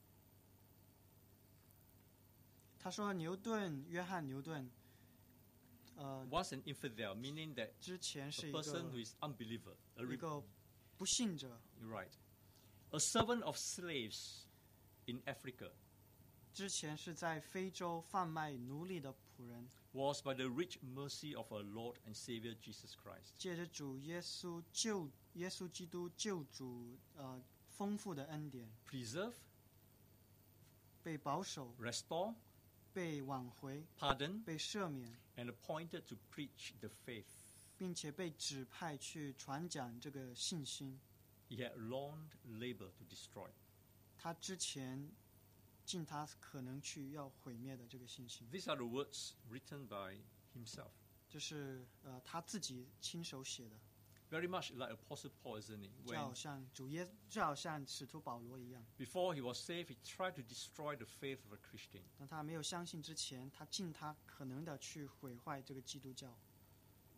他说牛顿，约翰牛顿，呃， once an infidel, meaning that 之前 a 是一个 person who is unbeliever, a 一 re- 个不信者， you're right, a servant of slaves in Africa, 之前是在非洲贩卖奴隶的仆人， was by the rich mercy of our Lord and Savior Jesus Christ, 借着主耶稣救耶稣基督救主呃丰富的恩典， preserve, 被保守， restore, 被挽回， pardon, 被赦免， and appointed to preach the faith 并且被指派去传讲这个信心。 he had long labored to destroy. 他之前尽他可能去要毁灭的这个信心， These are the words written by himself. 这是呃他自己亲手写的， Very much like Apostle Paul, isn't it? 就好 When 像主耶，就好像使徒保罗一样。 before he was saved, he tried to destroy the faith of a Christian. 当他没有相信之前，他尽他可能的去毁坏这个基督教。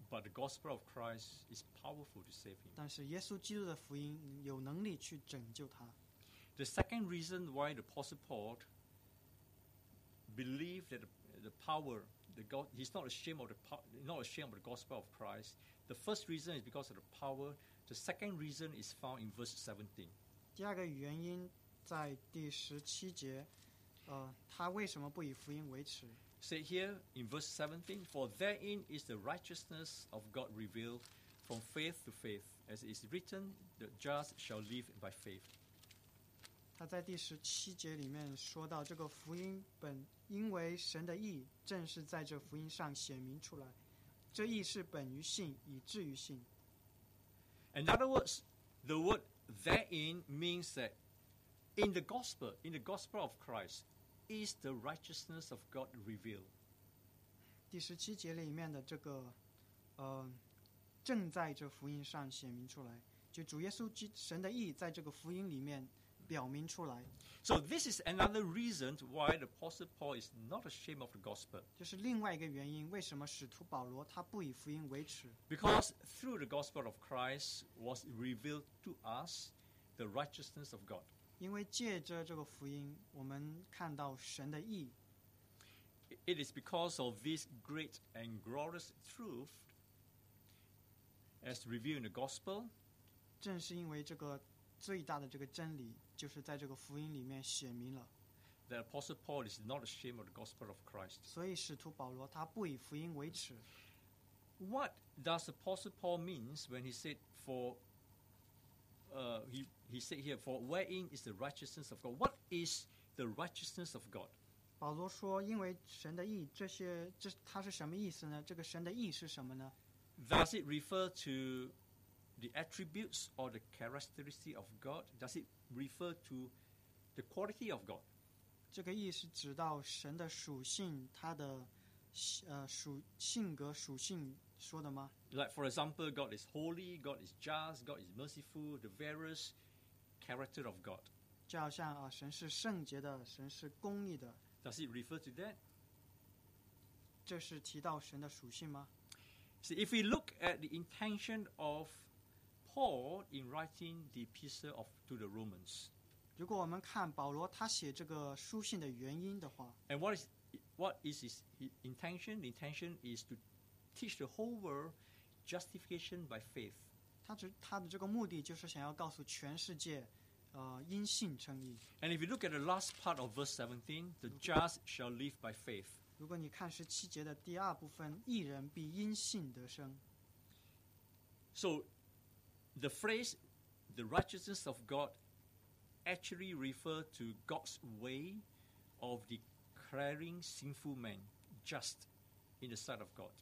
but the gospel of Christ is powerful to save him. 但是耶稣基督的福音有能力去拯救他。 The second reason why the Apostle Paul believed that the, the power, the God, he's not ashamed of the not ashamed of the gospel of Christ. The first reason is because of the power. The second reason is found in verse seventeen. 第二个原因在第十七节，呃，他为什么不以福音为耻？ Say here in verse seventeen, for therein is the righteousness of God revealed from faith to faith, as it is written, the just shall live by faith. 他在第十七节里面说到，这个福音本因为神的义，正是在这福音上显明出来。这义是本于信，以至于信。 In other words, the word therein means that in the gospel, in the gospel of Christ, is the righteousness of God revealed. 第十七节里面的这个，呃，正在这福音上显明出来，就主耶稣基神的义在这个福音里面表明出来。 So this is another reason why the Apostle Paul is not ashamed of the gospel. 这是另外一个原因，为什么使徒保罗他不以福音为耻？ Because through the gospel of Christ was revealed to us the righteousness of God. 因为借着这个福音，我们看到神的义。 It is because of this great and glorious truth, as revealed in the gospel, 正是因为这个最大的这个真理，就是在这个福音里面显明了。 that Apostle Paul is not ashamed of the gospel of Christ. 所以使徒保罗他不以福音为耻。 What does Apostle Paul means when he said, "For"? Uh, he he said here, "For wherein is the righteousness of God?" What is the righteousness of God? 保罗说：“因为神的义，这些这它是什么意思呢？这个神的义是什么呢？ Does it refer to the attributes or the characteristic of God? Does it refer to the quality of God? 这个义是指到神的属性，他的呃属性格属性说的吗？ Like, for example, God is holy, God is just, God is merciful, the various character of God. 就好像啊，神是圣洁的，神是公义的， Does it refer to that? 这是提到神的属性吗？ See, if we look at the intention of Paul in writing the epistle of to the Romans, 如果我们看保罗他写这个书信的原因的话， and what is what is his intention? The intention is to teach the whole world justification by faith. 他只他的这个目的就是想要告诉全世界，呃，因信称义。 And if you look at the last part of verse seventeen, the just shall live by faith. 如果你看十七节的第二部分，义人必因信得生。 So, the phrase "the righteousness of God" actually refer to God's way of declaring sinful men just in the sight of God.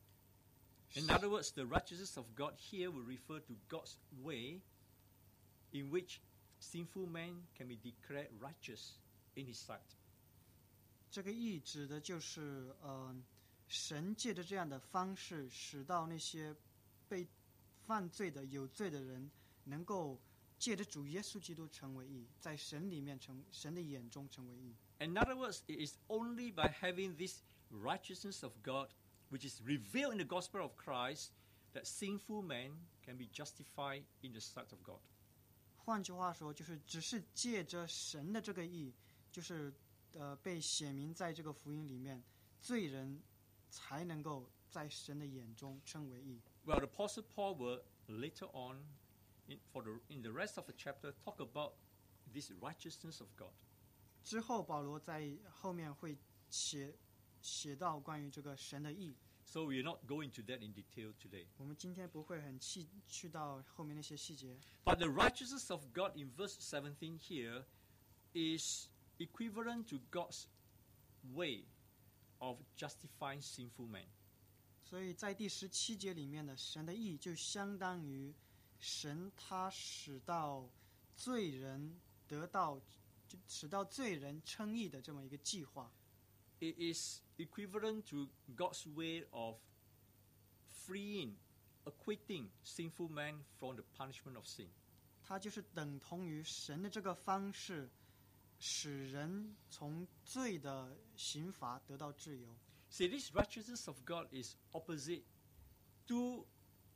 In other words, the righteousness of God here will refer to God's way in which sinful men can be declared righteous in His sight. 这个义指的就是，呃，神借着这样的方式，使到那些被犯罪的有罪的人，能够借着主耶稣基督成为义，在神里面成神的眼中成为义。 In other words, it is only by having this righteousness of God, which is revealed in the gospel of Christ, that sinful men can be justified in the sight of God. 换句话说，就是只是借着神的这个义，就是呃被显明在这个福音里面，罪人才能够在神的眼中称为义。 Well, the Apostle Paul will later on, in, for the, in the rest of the chapter, talk about this righteousness of God. 之后，保罗在后面会写写到关于这个神的义。 So we are not going to that in detail today. 我们今天不会很细去到后面那些细节， But the righteousness of God in verse seventeen here is equivalent to God's way of justifying sinful men. 所以在第十七节里面的神的义，就相当于神他使到罪人得到，就使到罪人称义的这么一个计划。 It is equivalent to God's way of freeing, acquitting sinful men from the punishment of sin. 它就是等同于神的这个方式，使人从罪的刑罚得到自由。 See, this righteousness of God is opposite to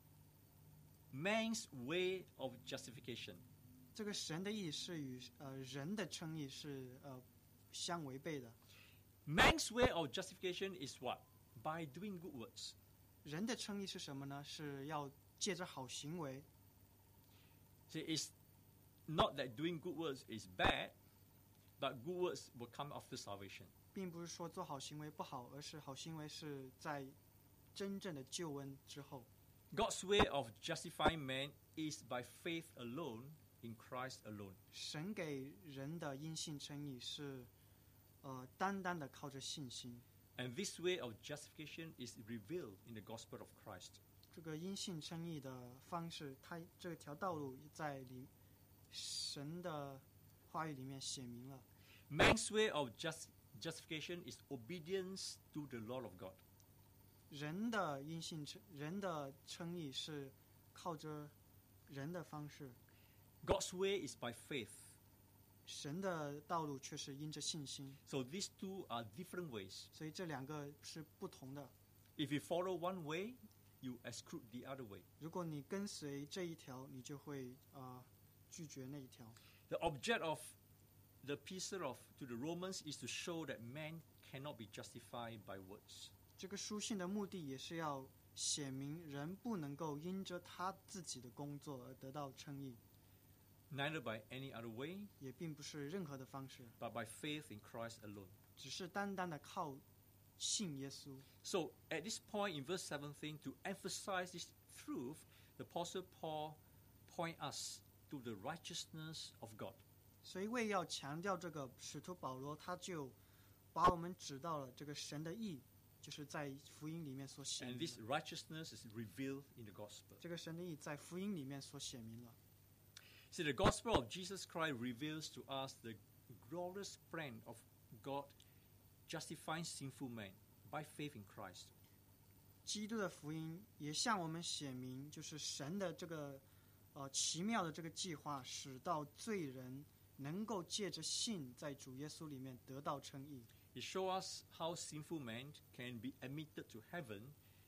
man's way of justification. 这个神的义是与呃人的称义是呃相违背的。 Man's way of justification is what? By doing good works. 人的称义是什么呢？是要借着好行为。 See, it's not that doing good works is bad, but good works will come after salvation. 并不是说做好行为不好，而是好行为是在真正的救恩之后。 God's way of justifying man is by faith alone in Christ alone. 神给人的因信称义是，呃，单单的靠着信心。 And this way of justification is revealed in the gospel of Christ. 这个因信称义的方式，它这条道路在里神的话语里面写明了。 Man's way of just, justification is obedience to the law of God. 人的因信称人的称义是靠着人的方式， God's way is by faith. 神的道路却是因着信心。 So these two are different ways. 所以这两个是不同的。 If you follow one way, you exclude the other way. 如果你跟随这一条，你就会啊、呃、拒绝那一条。 The object of the epistle of to the Romans is to show that man cannot be justified by works. 这个书信的目的也是要写明人不能够因着他自己的工作而得到称义， Neither by any other way, 也并不是任何的方式， but by faith in Christ alone. 只是单单的靠信耶稣。 So at this point in verse seventeen, to emphasize this truth, the Apostle Paul point us to the righteousness of God. 所以为要强调这个，使徒保罗他就把我们指到了这个神的义，就是在福音里面所写 And 明 this 的。 righteousness is revealed in the gospel. 这个神的义在福音里面所写明了。 See, the gospel of Jesus Christ reveals to us the glorious plan of God justifying sinful man by faith in Christ. 基督的福音也向我们写明，就是神的这个呃奇妙的这个计划，使到罪人能够借着信在主耶稣里面得到称义。 It shows us how sinful man can be admitted to heaven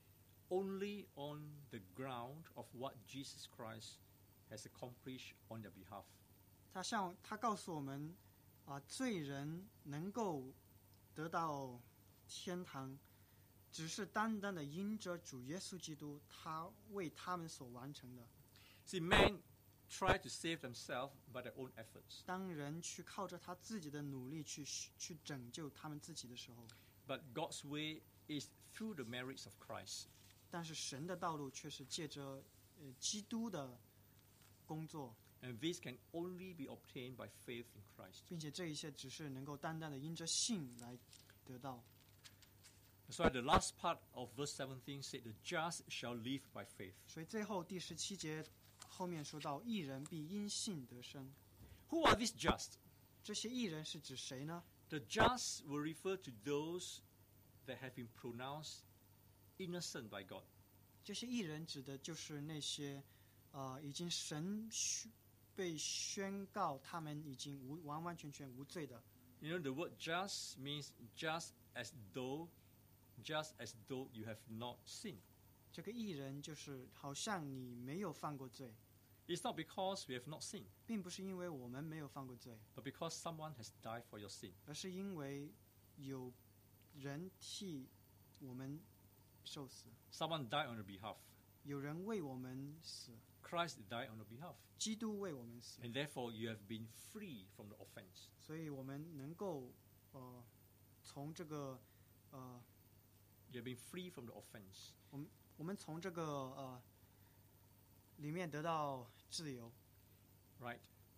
only on the ground of what Jesus Christ has accomplished on their behalf. 他向他告诉我们，啊、罪人能够得到天堂，只是单单的因着主耶稣基督他为他们所完成的。 See, men try to save themselves by their own efforts, 当人去靠着他自己的努力去去拯救他们自己的时候， but God's way is through the merits of Christ. 但是神的道路却是借着呃基督的工作， And this can only be obtained by faith in Christ. 并且这一切只是能够单单的因着信来得到。 That's why the last part of verse seventeen said, "The just shall live by faith." 所以最后第十七节后面说到，义人必因信得生。 Who are these just? 这些义人是指谁呢？ The just will refer to those that have been pronounced innocent by God. 这些义人指的就是那些，呃，已经神宣被宣告他们已经无完完全全无罪的。 You know, the word just means just as though, just as though you have not sinned. 这个义人就是好像你没有犯过罪， It's not because we have not sinned, 并不是因为我们没有犯过罪， but because someone has died for your sin. 而是因为有人替我们受死， Someone died on your behalf. 有人为我们死， Christ died on your behalf. 基督为我们死， And therefore, you have been free from the offense. 所以我们能够呃从这个呃 You have been free from the offense. 我们从这个呃里面得到自由。 Right?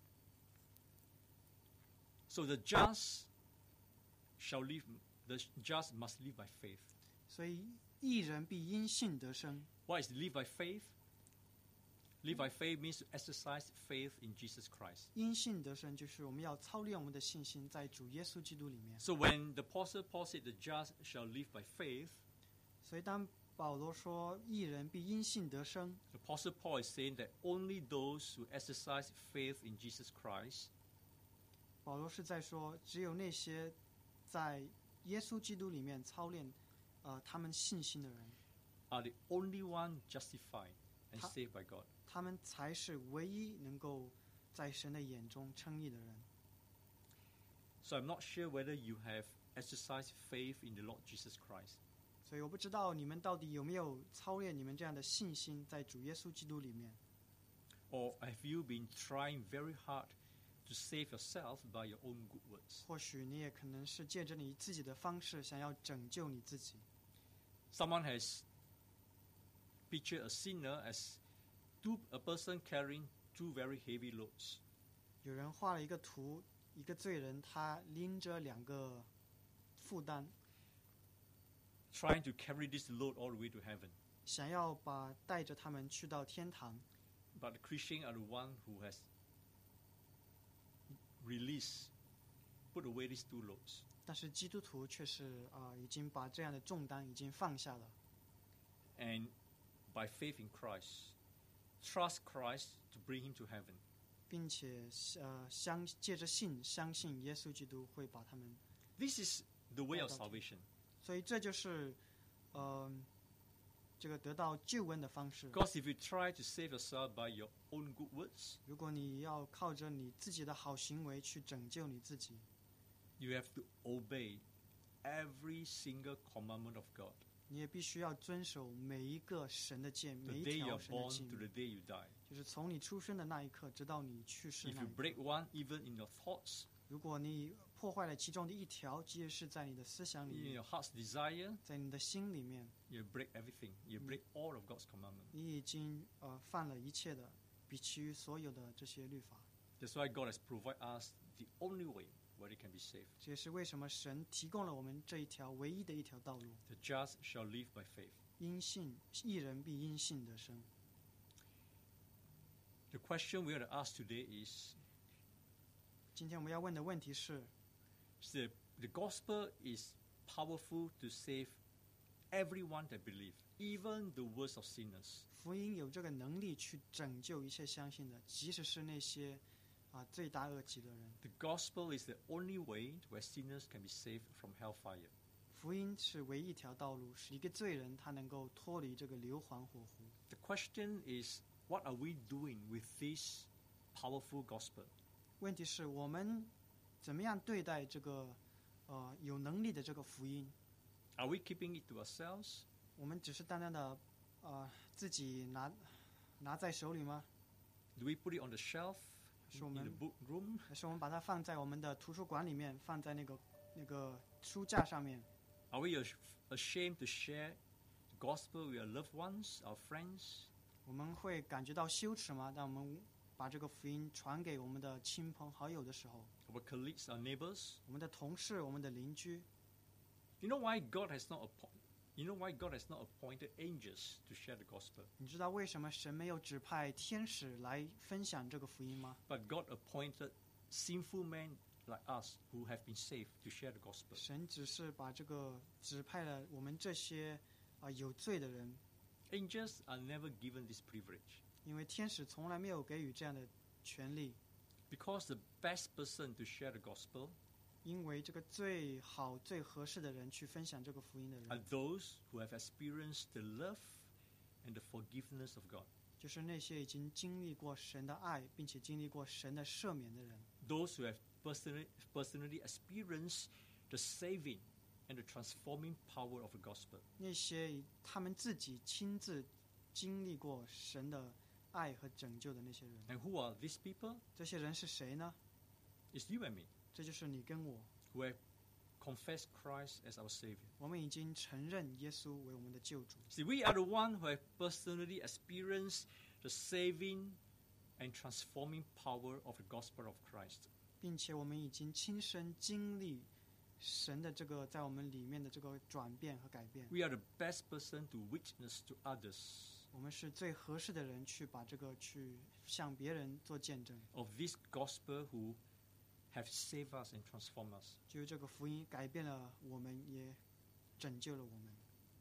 So the just shall live, the just must live by faith. 所以义人必因信得生。 What is live by faith? Live by faith means to exercise faith in Jesus Christ. 因信得生就是我们要操练我们的信心在主耶稣基督里面。 So when the Apostle Paul said the just shall live by faith, 所以当保罗说义人必因信得生， the Apostle Paul is saying that only those who exercise faith in Jesus Christ 保罗是在说，只有那些在耶稣基督里面操练呃他们信心的人， are the only one justified and 他- saved by God. 他们才是唯一能够在神的眼中称义的人。 So I'm not sure whether you have exercised faith in the Lord Jesus Christ. 所以我不知道你们到底有没有操练你们这样的信心在主耶稣基督里面， Or have you been trying very hard to save yourself by your own good works? 或许你也可能是借着你自己的方式想要拯救你自己。 Someone has pictured a sinner as two, a person carrying two very heavy loads. 有人画了一个图，一个罪人他拎着两个负担， Trying to carry this load all the way to heaven. 想要把带着他们去到天堂。 But the Christian are the one who has released, put away these two loads. 但是基督徒却是啊、呃已经把这样的重担已经放下了， And by faith in Christ, trust Christ to bring him to heaven. 并且呃相借着信相信耶稣基督会把他们， This is the way of salvation. 所以这就是呃这个得到救恩的方式。 Because if you try to save yourself by your own good works, 如果你要靠着你自己的好行为去拯救你自己， you have to obey every single commandment of God. 你也必须要遵守每一个神的诫， The 每一 day you 条 are 神的 born 诫 to 命， the day you die. 就是从你出生的那一刻，直到你去世 If 那 you 一刻。 break one, even in your thoughts, 如果你破坏了其中的一条，即使是在你的思想里 in 面， your heart's desire, 在你的心里面， you break everything. You break all of God's commandments. 你已经呃犯了一切的，比其余所有的这些律法。 That's why God has provided us the only way where they can be saved. 这也是为什么神提供了我们这一条唯一的一条道路。 The just shall live by faith. 因信，一人必因信得生。 The question we are to ask today is, 今天我们要问的问题是： the, the gospel is powerful to save everyone that believes, even the worst of sinners. 福音有这个能力去拯救一切相信的，即使是那些啊罪大恶极的人。 The gospel is the only way where sinners can be saved from hellfire. 福音是唯一一条道路，使一个罪人他能够脱离这个硫磺火湖。 The question is, what are we doing with this powerful gospel? 问题是我们怎么样对待这个呃有能力的这个福音？ Are we keeping it to ourselves? 我们只是单单的呃自己拿拿在手里吗？ Do we put it on the shelf 是 in 我 the 们 book room? 还是我们把它放在我们的图书馆里面，放在那个那个书架上面？ Are we ash- ashamed to share the gospel with our loved ones, our friends? 我们会感觉到羞耻吗？当我们把这个福音传给我们的亲朋好友的时候， Our colleagues, our neighbors? 我们的同事、我们的邻居， You know why God has not appointed You know why God has not appointed angels to share the gospel? 你知道为什么神没有指派天使来分享这个福音吗？ But God appointed sinful men like us who have been saved to share the gospel. 神只是把这个指派了我们这些啊、有罪的人， Angels are never given this privilege 因为天使从来没有给予这样的权利， because the best person to share the gospel 因为这个最好、最合适的人去分享这个福音的 are 人， those who have experienced the love and the forgiveness of God. 就是那些已经经历过神的爱，并且经历过神的赦免的人， Those who have personally, personally experienced the saving and the transforming power of the gospel. 那些他们自己亲自经历过神的爱和拯救的那些人。 And who are these people? 这些人是谁呢？ It's you and me 这就是你跟我， who have confessed Christ as our Savior. 我们已经承认耶稣为我们的救主。 See, we are the one who have personally experienced the saving and transforming power of the gospel of Christ. 并且我们已经亲身经历神的这个在我们里面的这个转变和改变。 We are the best person to witness to others 我们是最合适的人去把这个去向别人做见证， of this gospel who have saved us and transformed us. 就是这个福音改变了我们，也拯救了我们。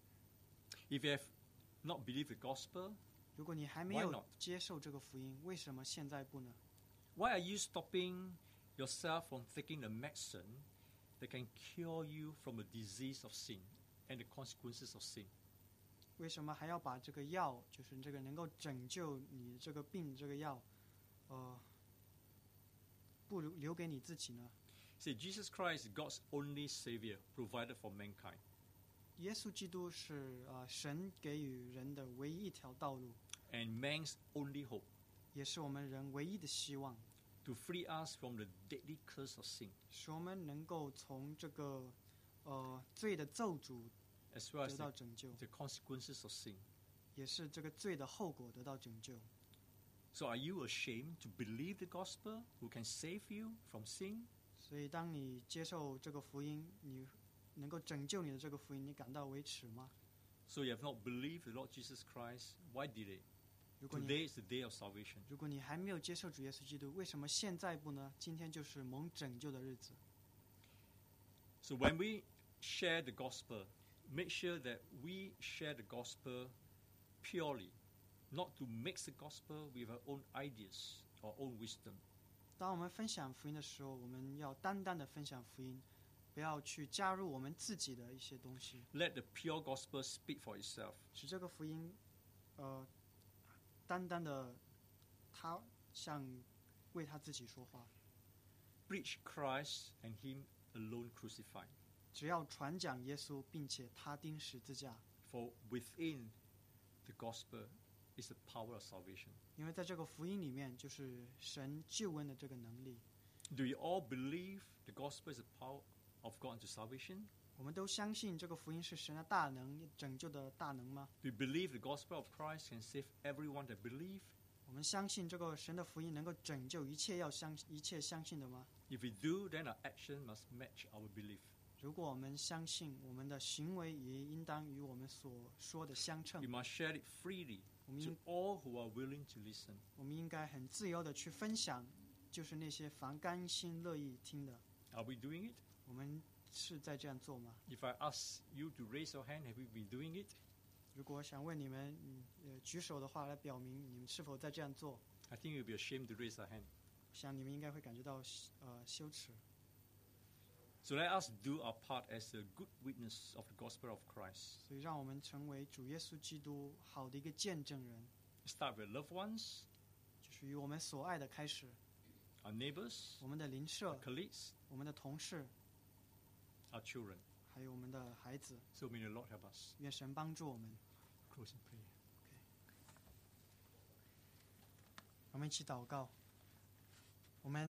If you have not believed the gospel, 如果你还没 Why 有 not? 接受这个福音，为什么现在不呢？ why are you stopping yourself from taking the medicine that can cure you from the disease of sin and the consequences of sin? 为什么还要把这个药，就是这个能够拯救你这个病这个药，呃，不留留给你自己呢？ See, Jesus Christ is God's only Savior provided for mankind. 耶稣基督是啊、呃、神给予人的唯一一条道路， And man's only hope 也是我们人唯一的希望， to free us from the deadly curse of sin, 使我们能够从这个呃罪的咒诅 as well 得 as 到 the, 拯救， the consequences of sin. 也是这个罪的后果得到拯救。 So are you ashamed to believe the gospel who can save you from sin? 所以，当你接受这个福音，你能够拯救你的这个福音，你感到为耻吗？ So you have not believed the Lord Jesus Christ. Why delay? 如果你 Today is the day of salvation. 如果你还没有接受主耶稣基督，为什么现在不呢？今天就是蒙拯救的日子。 So when we share the gospel, make sure that we share the gospel purely, not to mix the gospel with our own ideas or own wisdom. 当我们分享福音的时候，我们要单单的分享福音，不要去加入我们自己的一些东西， Let the pure gospel speak for itself. 使这个福音，呃，单单的，他像为他自己说话。 Preach Christ and Him alone crucified. 只要传讲耶稣，并且他钉十字架， For within the gospel is the power of salvation. 因为在这个福音里面，就是神救恩的这个能力。 Do you all believe the gospel is the power of God unto salvation? 我们都相信这个福音是神的大能，拯救的大能吗？ Do you believe the gospel of Christ can save everyone that believe? 我们相信这个神的福音能够拯救一切要相一切相信的吗？ If we do, then our action must match our belief. 如果我们相信，我们的行为也应当与我们所说的相称 We。must share it freely 我们 to 应 all who are willing to listen. 我们应该很自由的去分享，就是那些凡甘心乐意听的。 Are we doing it? 我们是在这样做吗？ If I ask you to raise your hand, have you been doing it? 如果想问你们，嗯，呃，举手的话来表明你们是否在这样做， I think you'll be ashamed to raise your hand. 我想你们应该会感觉到呃羞耻。 So let us do our part as a good witness of the gospel of Christ. 所以，让我们成为主耶稣基督好的一个见证人， Start with loved ones, 就是与我们所爱的开始， our neighbors, 我们的邻舍 our、colleagues, 我们的同事， our children. 还有我们的孩子。 So may the Lord help us. 愿神帮助我们。 Close in prayer. 我们一起祷告。我们